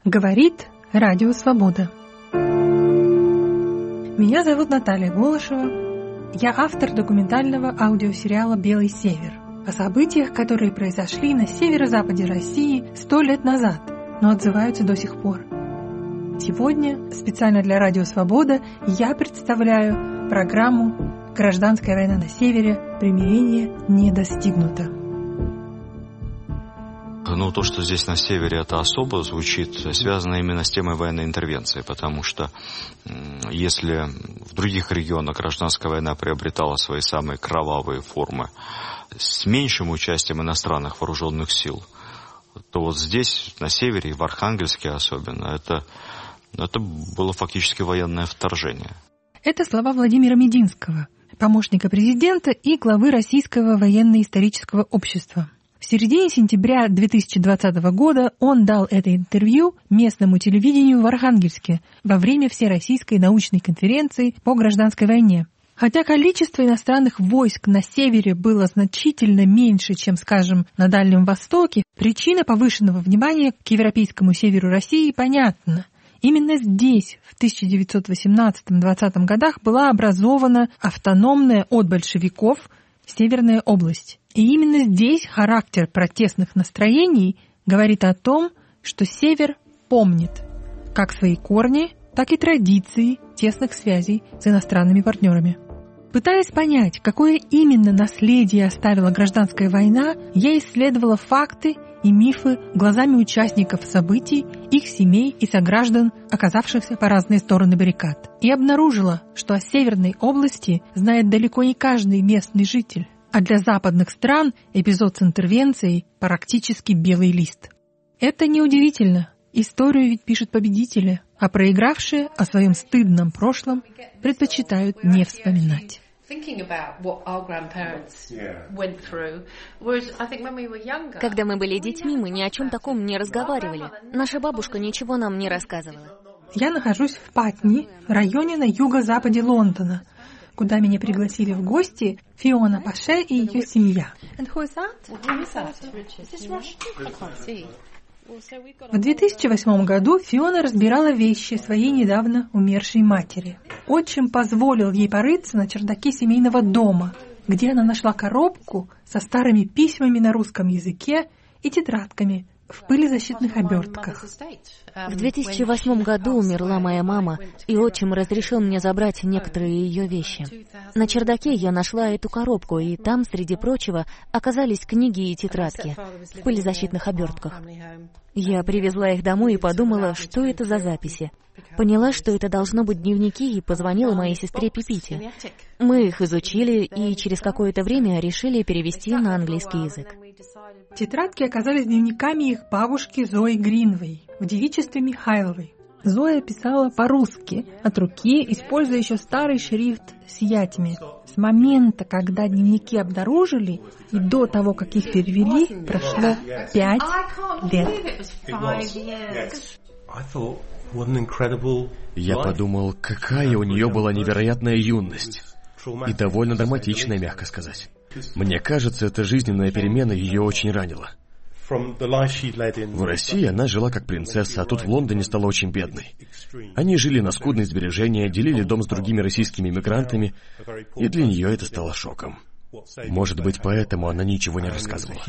Говорит Радио Свобода. Меня зовут Наталья Голышева. Я автор документального аудиосериала «Белый север» о событиях, которые произошли на северо-западе России 100 лет назад, но отзываются до сих пор. Сегодня специально для Радио Свобода я представляю программу «Гражданская война на севере. Примирение не достигнуто». Ну, то, что здесь на севере это особо звучит, связано именно с темой военной интервенции, потому что если в других регионах гражданская война приобретала свои самые кровавые формы с меньшим участием иностранных вооруженных сил, то вот здесь, на севере, и в Архангельске особенно, это было фактически военное вторжение. Это слова Владимира Мединского, помощника президента и главы Российского военно-исторического общества. В середине сентября 2020 года он дал это интервью местному телевидению в Архангельске во время Всероссийской научной конференции по гражданской войне. Хотя количество иностранных войск на севере было значительно меньше, чем, скажем, на Дальнем Востоке, причина повышенного внимания к европейскому северу России понятна. Именно здесь, в 1918-20 годах, была образована автономная от большевиков Северная область. И именно здесь характер протестных настроений говорит о том, что Север помнит как свои корни, так и традиции тесных связей с иностранными партнерами. Пытаясь понять, какое именно наследие оставила гражданская война, я исследовала факты и мифы глазами участников событий, их семей и сограждан, оказавшихся по разные стороны баррикад. И обнаружила, что о Северной области знает далеко не каждый местный житель. А для западных стран эпизод с интервенцией практически белый лист. Это неудивительно. Историю ведь пишут победители, а проигравшие о своем стыдном прошлом предпочитают не вспоминать. Когда мы были детьми, мы ни о чем таком не разговаривали. Наша бабушка ничего нам не рассказывала. Я нахожусь в Патни, районе на юго-западе Лондона, куда меня пригласили в гости Фиона Паше и ее семья. В 2008 году Фиона разбирала вещи своей недавно умершей матери. Отчим позволил ей порыться на чердаке семейного дома, где она нашла коробку со старыми письмами на русском языке и тетрадками в пылезащитных обертках. В 2008 году умерла моя мама, и отчим разрешил мне забрать некоторые ее вещи. На чердаке я нашла эту коробку, и там, среди прочего, оказались книги и тетрадки в пылезащитных обертках. Я привезла их домой и подумала, что это за записи. Поняла, что это должно быть дневники, и позвонила моей сестре Пипите. Мы их изучили и через какое-то время решили перевести на английский язык. Тетрадки оказались дневниками их бабушки Зои Гринвей в девичестве Михайловой. Зоя писала по-русски, от руки, используя еще старый шрифт с ятями. С момента, когда дневники обнаружили, и до того, как их перевели, прошло 5 лет. Я подумал, какая у нее была невероятная юность. И довольно драматичная, мягко сказать. Мне кажется, эта жизненная перемена ее очень ранила. В России она жила как принцесса, а тут в Лондоне стала очень бедной. Они жили на скудные сбережения, делили дом с другими российскими иммигрантами, и для нее это стало шоком. Может быть, поэтому она ничего не рассказывала.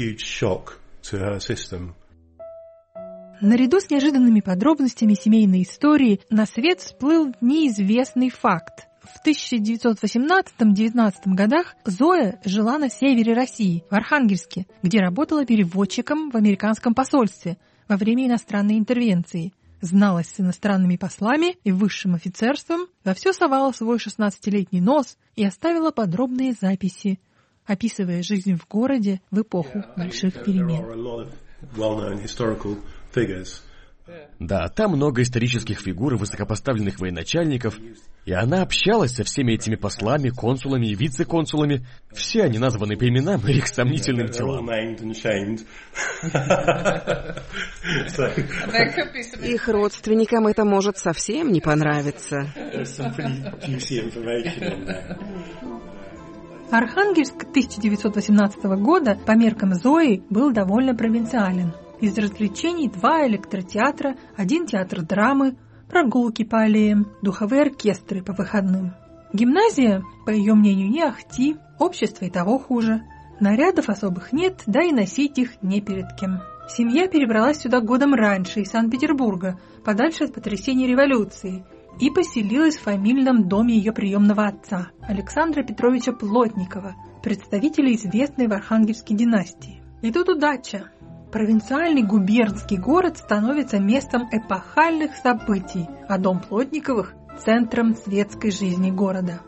Наряду с неожиданными подробностями семейной истории на свет всплыл неизвестный факт. В 1918-19 годах Зоя жила на севере России, в Архангельске, где работала переводчиком в американском посольстве во время иностранной интервенции. Зналась с иностранными послами и высшим офицерством, во все совала свой 16-летний нос и оставила подробные записи, описывая жизнь в городе в эпоху больших перемен. Да, там много исторических фигур и высокопоставленных военачальников, и она общалась со всеми этими послами, консулами и вице-консулами. Все они названы по именам и их сомнительным телам. Их родственникам это может совсем не понравиться. Архангельск 1918 года по меркам Зои был довольно провинциален. Из развлечений 2 электротеатра, 1 театр драмы, прогулки по аллеям, духовые оркестры по выходным. Гимназия, по ее мнению, не ахти, общество и того хуже. Нарядов особых нет, да и носить их не перед кем. Семья перебралась сюда годом раньше, из Санкт-Петербурга, подальше от потрясений революции, и поселилась в фамильном доме ее приемного отца, Александра Петровича Плотникова, представителя известной в Архангельске династии. И тут удача. Провинциальный губернский город становится местом эпохальных событий, а дом Плотниковых – центром светской жизни города.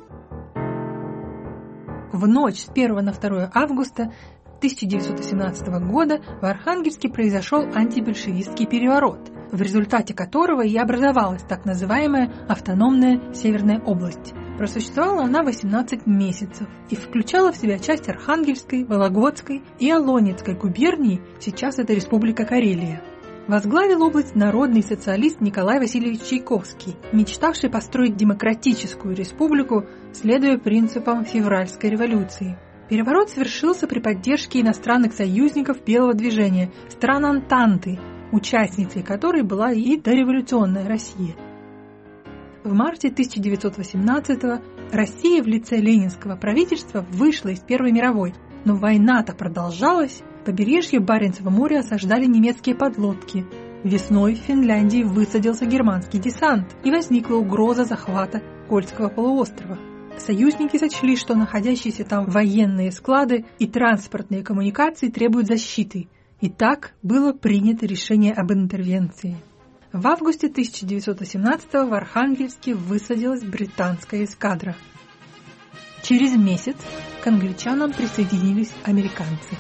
В ночь с 1 на 2 августа 1917 года в Архангельске произошел антибольшевистский переворот, в результате которого и образовалась так называемая автономная Северная область. Просуществовала она 18 месяцев и включала в себя часть Архангельской, Вологодской и Алонецкой губерний, сейчас это Республика Карелия. Возглавил область народный социалист Николай Васильевич Чайковский, мечтавший построить демократическую республику, следуя принципам февральской революции. Переворот совершился при поддержке иностранных союзников Белого движения, стран Антанты, участницей которой была и дореволюционная Россия. В марте 1918-го Россия в лице ленинского правительства вышла из Первой мировой, но война-то продолжалась. Побережье Баренцева моря осаждали немецкие подлодки. Весной в Финляндии высадился германский десант, и возникла угроза захвата Кольского полуострова. Союзники сочли, что находящиеся там военные склады и транспортные коммуникации требуют защиты, и так было принято решение об интервенции. В августе 1918-го в Архангельске высадилась британская эскадра. Через месяц к англичанам присоединились американцы.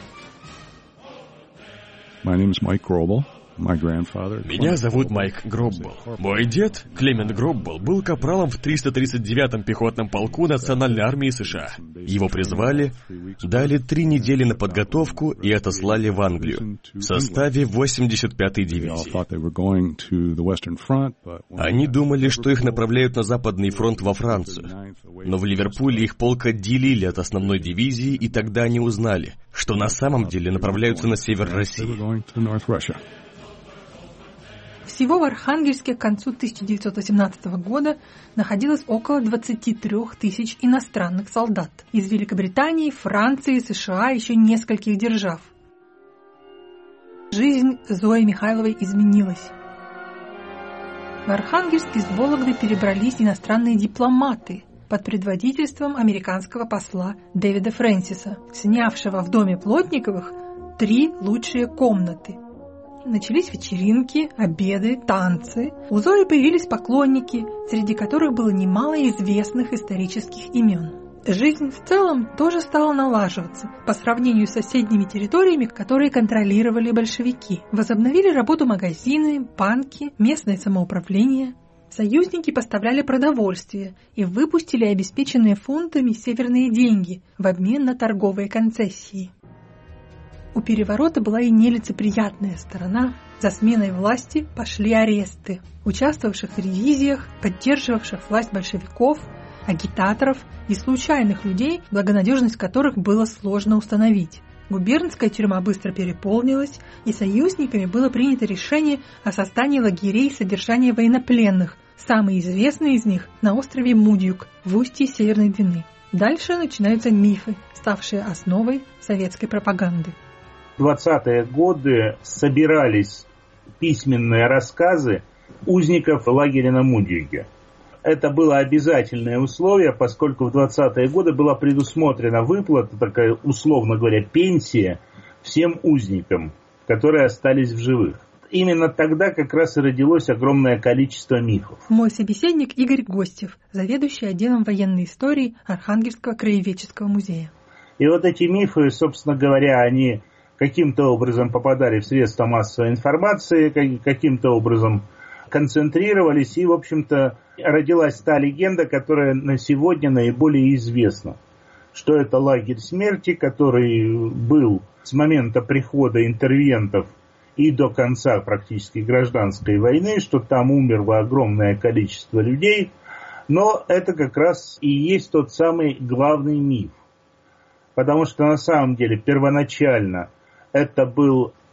My name is Mike Grobel. Меня зовут Майк Гроббл. Мой дед, Клемент Гроббл, был капралом в 339-м пехотном полку Национальной армии США. Его призвали, дали 3 недели на подготовку и отослали в Англию в составе 85-й дивизии. Они думали, что их направляют на Западный фронт во Францию. Но в Ливерпуле их полк отделили от основной дивизии, и тогда они узнали, что на самом деле направляются на север России. Всего в Архангельске к концу 1918 года находилось около 23 тысяч иностранных солдат из Великобритании, Франции, США и еще нескольких держав. Жизнь Зои Михайловой изменилась. В Архангельск из Вологды перебрались иностранные дипломаты под предводительством американского посла Дэвида Фрэнсиса, снявшего в доме Плотниковых 3 лучшие комнаты. Начались вечеринки, обеды, танцы. У Зои появились поклонники, среди которых было немало известных исторических имен. Жизнь в целом тоже стала налаживаться по сравнению с соседними территориями, которые контролировали большевики. Возобновили работу магазины, банки, местное самоуправление. Союзники поставляли продовольствие и выпустили обеспеченные фунтами северные деньги в обмен на торговые концессии. У переворота была и нелицеприятная сторона. За сменой власти пошли аресты участвовавших в ревизиях, поддерживавших власть большевиков, агитаторов и случайных людей, благонадежность которых было сложно установить. Губернская тюрьма быстро переполнилась, и союзниками было принято решение о создании лагерей содержания военнопленных, самый известный из них на острове Мудюк в устье Северной Двины. Дальше начинаются мифы, ставшие основой советской пропаганды. В 20-е годы собирались письменные рассказы узников лагеря на Мудюге. Это было обязательное условие, поскольку в 20-е годы была предусмотрена выплата, такая, условно говоря, пенсия всем узникам, которые остались в живых. Именно тогда как раз и родилось огромное количество мифов. Мой собеседник Игорь Гостев, заведующий отделом военной истории Архангельского краеведческого музея. И вот эти мифы, собственно говоря, они каким-то образом попадали в средства массовой информации, каким-то образом концентрировались, и, в общем-то, родилась та легенда, которая на сегодня наиболее известна. Что это лагерь смерти, который был с момента прихода интервентов и до конца практически гражданской войны, что там умерло огромное количество людей, но это как раз и есть тот самый главный миф. Потому что на самом деле первоначально это был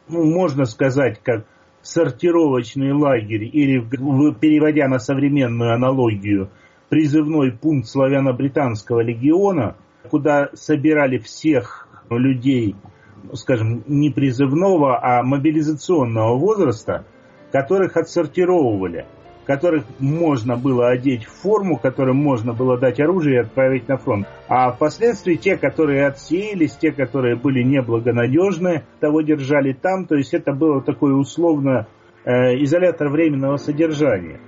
можно сказать, как сортировочный лагерь, или, переводя на современную аналогию, призывной пункт славяно-британского легиона, куда собирали всех людей, скажем, не призывного, а мобилизационного возраста, которых отсортировывали, которых можно было одеть в форму, которым можно было дать оружие и отправить на фронт. А впоследствии те, которые отсеялись, те, которые были неблагонадежны, того держали там. То есть это было такое условно изолятор временного содержания.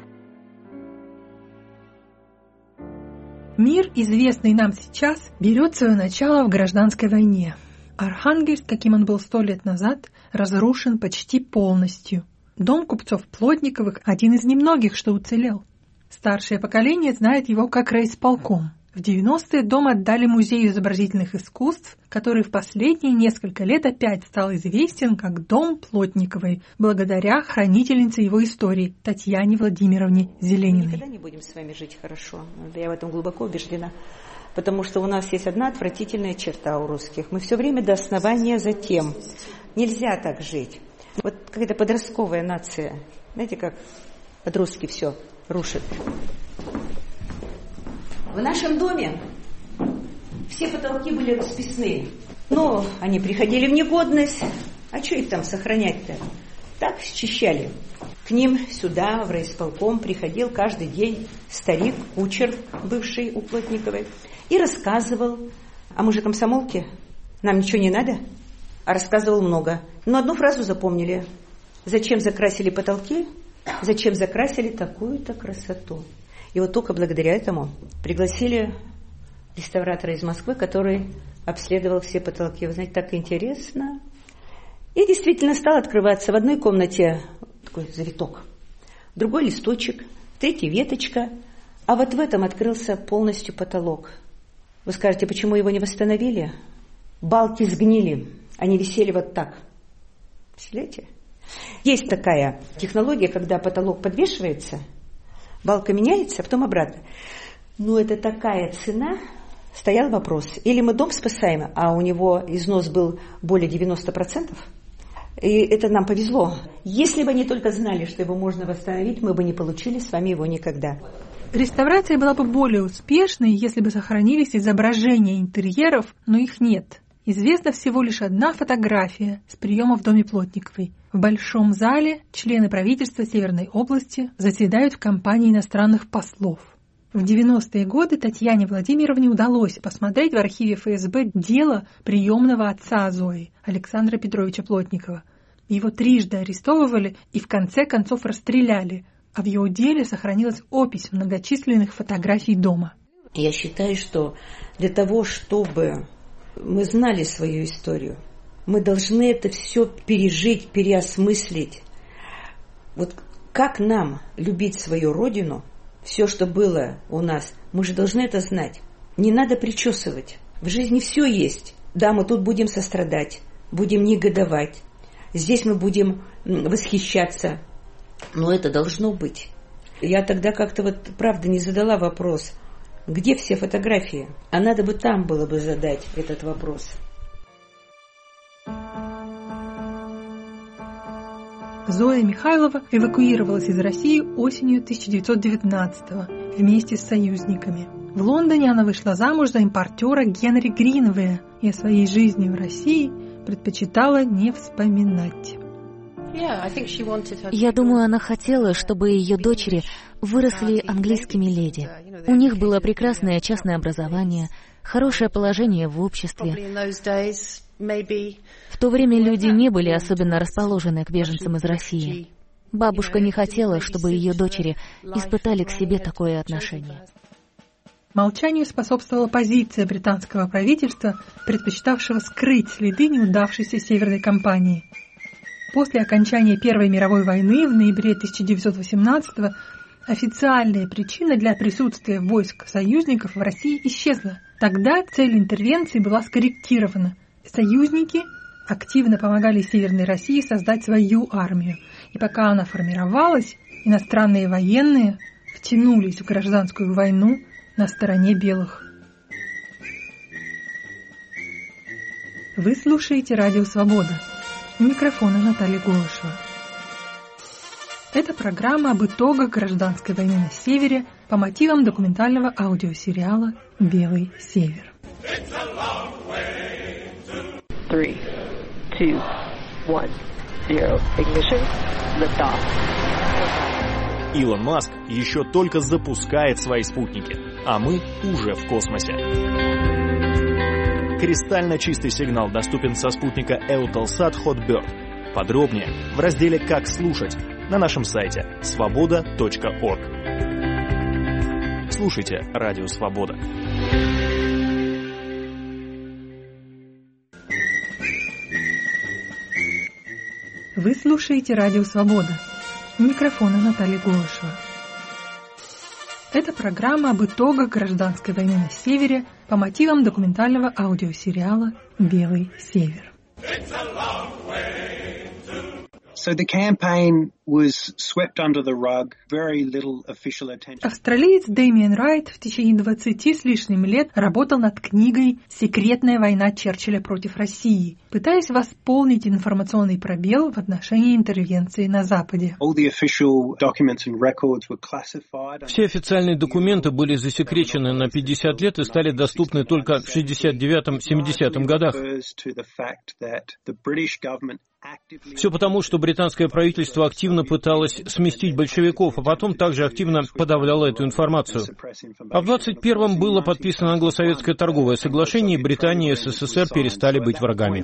Мир, известный нам сейчас, берет свое начало в гражданской войне. Архангельск, каким он был 100 лет назад, разрушен почти полностью. Дом купцов Плотниковых – один из немногих, что уцелел. Старшее поколение знает его как райисполком. В 90-е дом отдали Музею изобразительных искусств, который в последние несколько лет опять стал известен как Дом Плотниковой, благодаря хранительнице его истории Татьяне Владимировне Зелениной. Мы никогда не будем с вами жить хорошо. Я в этом глубоко убеждена. Потому что у нас есть одна отвратительная черта у русских. Мы все время до основания за тем. Нельзя так жить. Вот какая-то подростковая нация. Знаете, как подростки все рушат. В нашем доме все потолки были расписные. Но они приходили в негодность. А что их там сохранять-то? Так счищали. К ним сюда, в райисполком, приходил каждый день старик, кучер, бывший у Плотниковой, и рассказывал. А мы же комсомолки, нам ничего не надо. А рассказывал много. Но одну фразу запомнили. Зачем закрасили потолки? Зачем закрасили такую-то красоту? И вот только благодаря этому пригласили реставратора из Москвы, который обследовал все потолки. Вы знаете, так интересно. И действительно стал открываться в одной комнате такой завиток, в другой листочек, в третьей веточка, а вот в этом открылся полностью потолок. Вы скажете, почему его не восстановили? Балки сгнили, они висели вот так. Представляете? Есть такая технология, когда потолок подвешивается, балка меняется, а потом обратно. Но это такая цена, стоял вопрос. Или мы дом спасаем, а у него износ был более 90%, и это нам повезло. Если бы они только знали, что его можно восстановить, мы бы не получили с вами его никогда. Реставрация была бы более успешной, если бы сохранились изображения интерьеров, но их нет. Известна всего лишь одна фотография с приема в доме Плотниковой. В большом зале члены правительства Северной области заседают в компании иностранных послов. В 90-е годы Татьяне Владимировне удалось посмотреть в архиве ФСБ дело приемного отца Зои, Александра Петровича Плотникова. Его трижды арестовывали и в конце концов расстреляли, а в его деле сохранилась опись многочисленных фотографий дома. Я считаю, что для того, чтобы мы знали свою историю, мы должны это все пережить, переосмыслить. Вот как нам любить свою родину, все, что было у нас, мы же должны это знать. Не надо причесывать. В жизни все есть. Да, мы тут будем сострадать, будем негодовать. Здесь мы будем восхищаться. Но это должно быть. Я тогда как-то вот правда не задала вопрос, где все фотографии? А надо бы там было бы задать этот вопрос. Зоя Михайлова эвакуировалась из России осенью 1919-го вместе с союзниками. В Лондоне она вышла замуж за импортера Генри Гринвея и о своей жизни в России предпочитала не вспоминать. Я думаю, она хотела, чтобы ее дочери выросли английскими леди. У них было прекрасное частное образование, хорошее положение в обществе. В то время люди не были особенно расположены к беженцам из России. Бабушка не хотела, чтобы ее дочери испытали к себе такое отношение. Молчанию способствовала позиция британского правительства, предпочитавшего скрыть следы неудавшейся северной кампании. После окончания Первой мировой войны в ноябре 1918-го официальная причина для присутствия войск союзников в России исчезла. Тогда цель интервенции была скорректирована. Союзники активно помогали Северной России создать свою армию. И пока она формировалась, иностранные военные втянулись в гражданскую войну на стороне белых. Вы слушаете Радио Свобода. У микрофона Наталья Голышева. Это программа об итогах гражданской войны на Севере по мотивам документального аудиосериала «Белый Север». 3, 2, 1, 0. Ignition. Lift off. Илон Маск еще только запускает свои спутники, а мы уже в космосе. Кристально чистый сигнал доступен со спутника Eutelsat Hotbird. Подробнее в разделе «Как слушать» на нашем сайте svoboda.org. Слушайте Радио Свобода. Вы слушаете Радио Свобода. У микрофона Наталья Голышева. Это программа об итогах гражданской войны на Севере по мотивам документального аудиосериала «Белый Север». Австралиец Дэмиен Райт в течение 20 с лишним лет работал над книгой «Секретная война Черчилля против России», пытаясь восполнить информационный пробел в отношении интервенции на Западе. Все официальные документы были засекречены на 50 лет и стали доступны только в 69-70 годах. Все потому, что британское правительство активно пыталось сместить большевиков, а потом также активно подавляло эту информацию. А в 21-м было подписано англо-советское торговое соглашение, и Британия и СССР перестали быть врагами.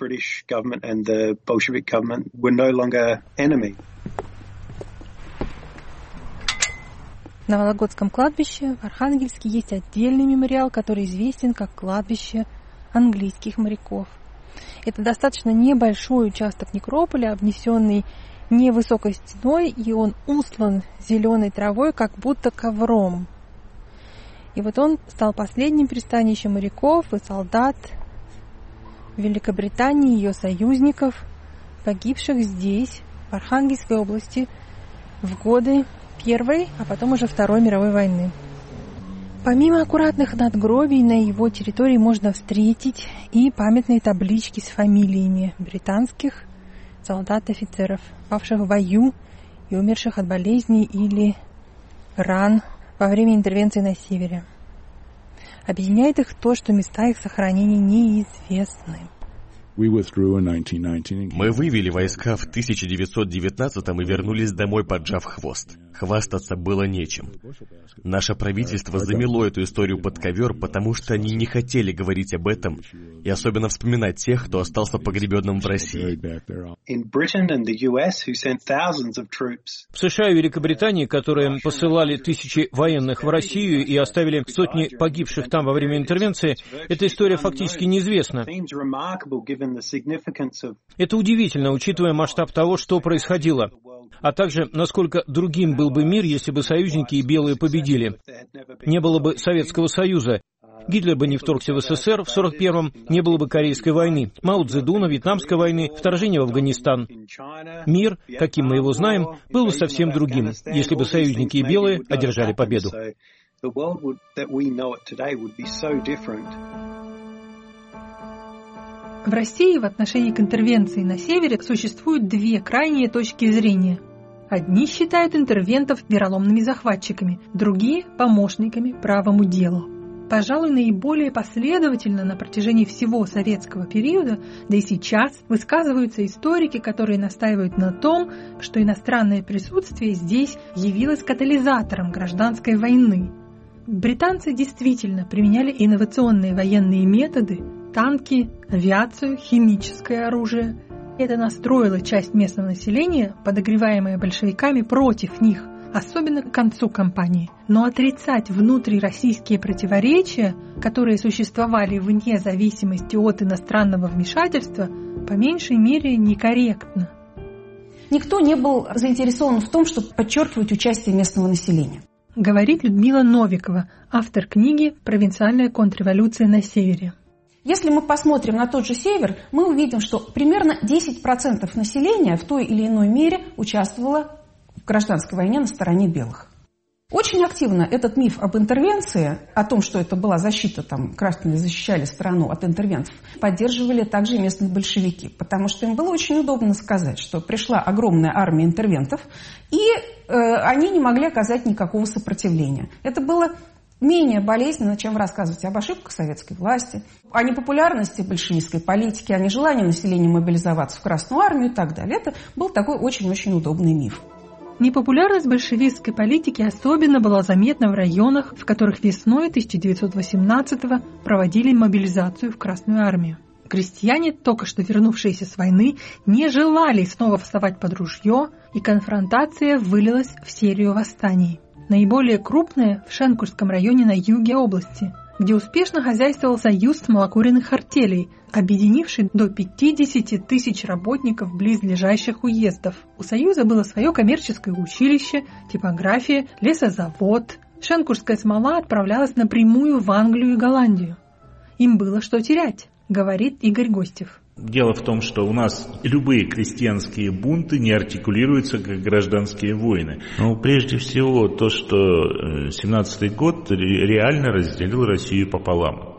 На Вологодском кладбище в Архангельске есть отдельный мемориал, который известен как кладбище английских моряков. Это достаточно небольшой участок некрополя, обнесенный невысокой стеной, и он устлан зеленой травой, как будто ковром. И вот он стал последним пристанищем моряков и солдат Великобритании и ее союзников, погибших здесь, в Архангельской области, в годы Первой, а потом уже Второй мировой войны. Помимо аккуратных надгробий, на его территории можно встретить и памятные таблички с фамилиями британских солдат-офицеров, павших в бою и умерших от болезней или ран во время интервенции на Севере. Объединяет их то, что места их сохранения неизвестны. Мы вывели войска в 1919-м и вернулись домой, поджав хвост. Хвастаться было нечем. Наше правительство замело эту историю под ковер, потому что они не хотели говорить об этом и особенно вспоминать тех, кто остался погребенным в России. В США и Великобритании, которые посылали тысячи военных в Россию и оставили сотни погибших там во время интервенции, эта история фактически неизвестна. Это удивительно, учитывая масштаб того, что происходило, а также насколько другим был бы мир, если бы союзники и белые победили. Не было бы Советского Союза, Гитлер бы не вторгся в СССР в 1941-м, не было бы Корейской войны, Мао Цзэдуна, Вьетнамской войны, вторжения в Афганистан. Мир, каким мы его знаем, был бы совсем другим, если бы союзники и белые одержали победу. В России в отношении к интервенции на Севере существуют две крайние точки зрения. Одни считают интервентов вероломными захватчиками, другие – помощниками правому делу. Пожалуй, наиболее последовательно на протяжении всего советского периода, да и сейчас, высказываются историки, которые настаивают на том, что иностранное присутствие здесь явилось катализатором гражданской войны. Британцы действительно применяли инновационные военные методы, танки, авиацию, химическое оружие. Это настроило часть местного населения, подогреваемое большевиками, против них, особенно к концу кампании. Но отрицать внутрироссийские противоречия, которые существовали вне зависимости от иностранного вмешательства, по меньшей мере некорректно. Никто не был заинтересован в том, чтобы подчеркивать участие местного населения. Говорит Людмила Новикова, автор книги «Провинциальная контрреволюция на Севере». Если мы посмотрим на тот же Север, мы увидим, что примерно 10% населения в той или иной мере участвовало в гражданской войне на стороне белых. Очень активно этот миф об интервенции, о том, что это была защита, красные защищали страну от интервентов, поддерживали также и местные большевики, потому что им было очень удобно сказать, что пришла огромная армия интервентов, и они не могли оказать никакого сопротивления. Это было менее болезненно, чем рассказывать об ошибках советской власти, о непопулярности большевистской политики, о нежелании населения мобилизоваться в Красную армию и так далее. Это был такой очень-очень удобный миф. Непопулярность большевистской политики особенно была заметна в районах, в которых весной 1918-го проводили мобилизацию в Красную армию. Крестьяне, только что вернувшиеся с войны, не желали снова вставать под ружье, и конфронтация вылилась в серию восстаний. Наиболее крупное в Шенкурском районе на юге области, где успешно хозяйствовал союз молокуренных артелей, объединивший до 50 тысяч работников близлежащих уездов. У союза было свое коммерческое училище, типография, лесозавод. Шенкурская смола отправлялась напрямую в Англию и Голландию. Им было что терять, говорит Игорь Гостев. Дело в том, что у нас любые крестьянские бунты не артикулируются как гражданские войны. Но прежде всего то, что 17-й год реально разделил Россию пополам.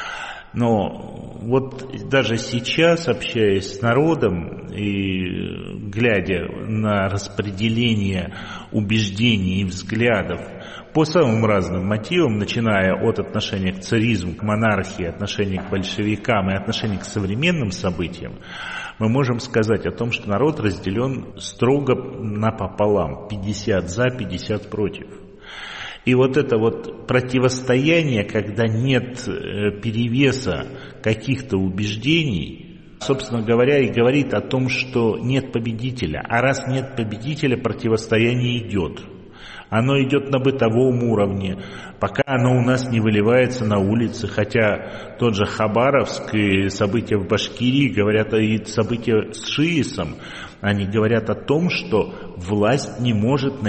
Но вот даже сейчас, общаясь с народом и глядя на распределение убеждений и взглядов по самым разным мотивам, начиная от отношения к царизму, к монархии, отношения к большевикам и отношения к современным событиям, мы можем сказать о том, что народ разделен строго напополам, 50 за, 50 против. И вот это вот противостояние, когда нет перевеса каких-то убеждений, собственно говоря, и говорит о том, что нет победителя. А раз нет победителя, противостояние идет. Оно идет на бытовом уровне, пока оно у нас не выливается на улицы. Хотя тот же Хабаровск и события в Башкирии говорят, и события с ШИИСом, они говорят о том, что власть не может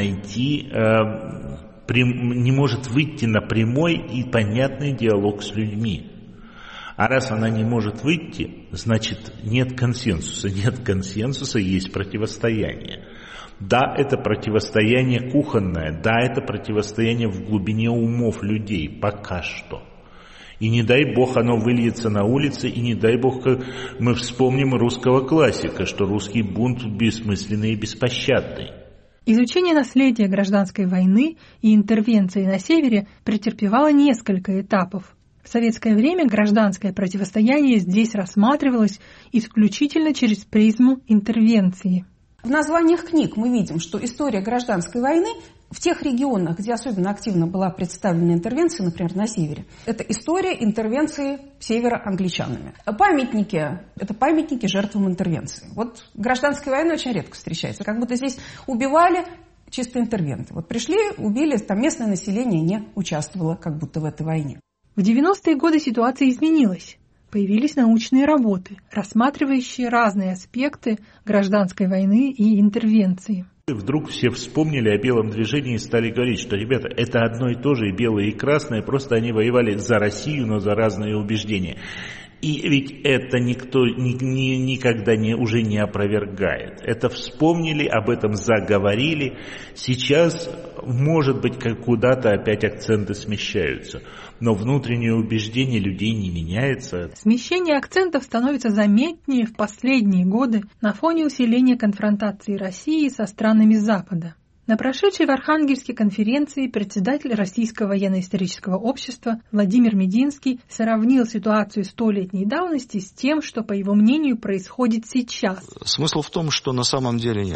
не может выйти на прямой и понятный диалог с людьми. А раз она не может выйти, значит нет консенсуса. Нет консенсуса, есть противостояние. Да, это противостояние кухонное, да, это противостояние в глубине умов людей, пока что. И не дай бог оно выльется на улице, и не дай бог мы вспомним русского классика, что русский бунт бессмысленный и беспощадный. Изучение наследия гражданской войны и интервенции на севере претерпевало несколько этапов. В советское время гражданское противостояние здесь рассматривалось исключительно через призму интервенции. В названиях книг мы видим, что история гражданской войны в тех регионах, где особенно активно была представлена интервенция, например, на севере, это история интервенции севера англичанами. Памятники – это памятники жертвам интервенции. Вот гражданская война очень редко встречается. Как будто здесь убивали чисто интервенты. Вот пришли, убили, там местное население не участвовало как будто в этой войне. В 90-е годы ситуация изменилась. Появились научные работы, рассматривающие разные аспекты гражданской войны и интервенции. Вдруг все вспомнили о белом движении и стали говорить, что, ребята, это одно и то же, и белое, и красное, просто они воевали за Россию, но за разные убеждения. И ведь это никто никогда уже не опровергает. Это вспомнили, об этом заговорили. Сейчас, может быть, куда-то опять акценты смещаются. Но внутреннее убеждение людей не меняется. Смещение акцентов становится заметнее в последние годы на фоне усиления конфронтации России со странами Запада. На прошедшей в Архангельске конференции председатель Российского военно-исторического общества Владимир Мединский сравнил ситуацию столетней давности с тем, что, по его мнению, происходит сейчас. Смысл в том, что на самом деле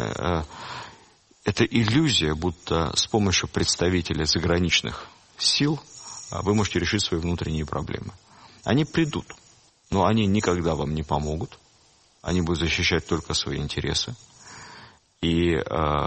это иллюзия, будто с помощью представителей заграничных сил вы можете решить свои внутренние проблемы. Они придут, но они никогда вам не помогут. Они будут защищать только свои интересы. И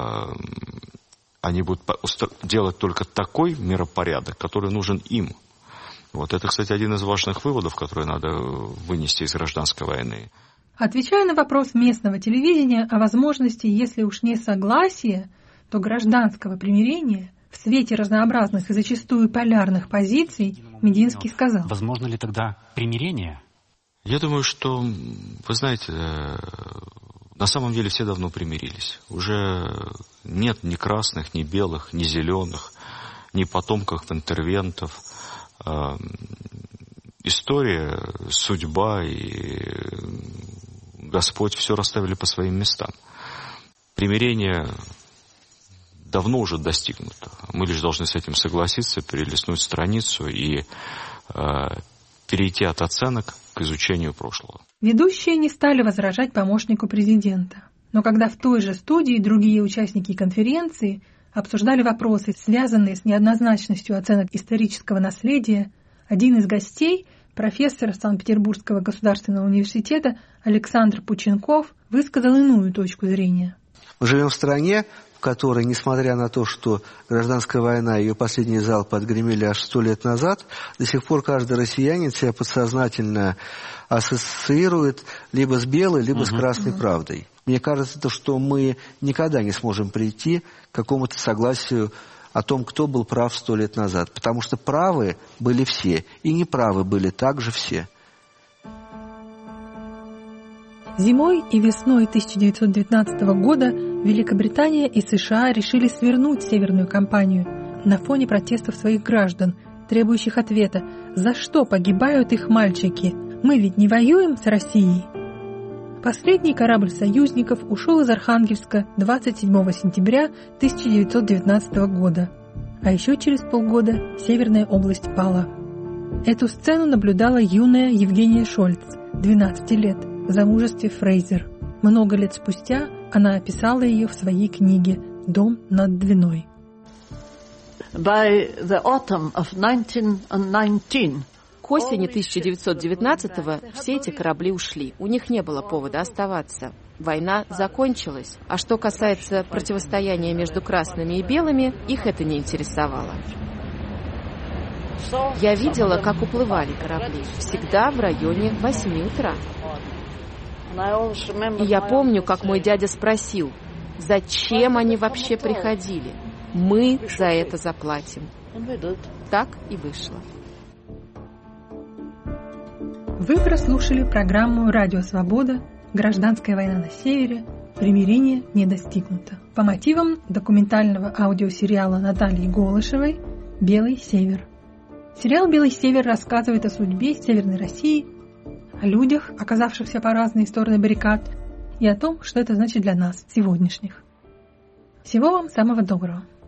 они будут делать только такой миропорядок, который нужен им. Вот это, кстати, один из важных выводов, которые надо вынести из гражданской войны. Отвечая на вопрос местного телевидения о возможности, если уж не согласия, то гражданского примирения, в свете разнообразных и зачастую полярных позиций, Мединский сказал: возможно ли тогда примирение? Я думаю, что, вы знаете, на самом деле все давно примирились. Уже нет ни красных, ни белых, ни зеленых. ни потомков интервентов. История, судьба и Господь все расставили по своим местам. Примирение давно уже достигнуто. Мы лишь должны с этим согласиться, перелистнуть страницу и перейти от оценок к изучению прошлого. Ведущие не стали возражать помощнику президента. Но когда в той же студии другие участники конференции обсуждали вопросы, связанные с неоднозначностью оценок исторического наследия, один из гостей, профессор Санкт-Петербургского государственного университета Александр Пученков, высказал иную точку зрения. Мы живем в стране, в которой, несмотря на то, что гражданская война и ее последний залп отгремели аж 100 лет назад, до сих пор каждый россиянин себя подсознательно ассоциирует либо с белой, либо с красной правдой. Мне кажется, что мы никогда не сможем прийти к какому-то согласию о том, кто был прав 100 лет назад. Потому что правы были все, и неправы были также все. Зимой и весной 1919 года Великобритания и США решили свернуть северную кампанию на фоне протестов своих граждан, требующих ответа, за что погибают их мальчики. Мы ведь не воюем с Россией. Последний корабль союзников ушел из Архангельска 27 сентября 1919 года, а еще через полгода Северная область пала. Эту сцену наблюдала юная Евгения Шольц, 12 лет, в замужестве Фрейзер. Много лет спустя она описала ее в своей книге «Дом над Двиной». By the autumn of 1919, к осени 1919-го все эти корабли ушли. У них не было повода оставаться. Война закончилась. А что касается противостояния между красными и белыми, их это не интересовало. Я видела, как уплывали корабли. Всегда в районе 8 утра. И я помню, как мой дядя спросил, зачем они вообще приходили? Мы за это заплатим. Так и вышло. Вы прослушали программу «Радио Свобода. Гражданская война на Севере. Примирение не достигнуто» по мотивам документального аудиосериала Натальи Голышевой «Белый Север». Сериал «Белый Север» рассказывает о судьбе Северной России, о людях, оказавшихся по разные стороны баррикад, и о том, что это значит для нас, сегодняшних. Всего вам самого доброго.